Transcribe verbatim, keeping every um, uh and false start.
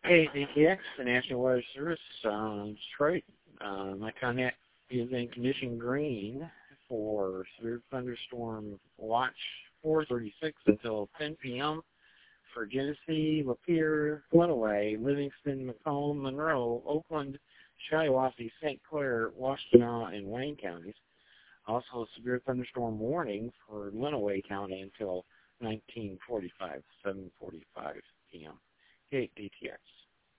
Hey, D T X, the National Weather Service, um, Detroit. Uh, my contact is in condition green for severe thunderstorm watch four thirty-six until ten p.m. for Genesee, Lapeer, Glenaway, Livingston, Macomb, Monroe, Oakland, Shiawassee, Saint Clair, Washtenaw, and Wayne counties. Also, a severe thunderstorm warning for Lenawee County until nineteen forty-five, seven forty-five p.m. Okay, D T X.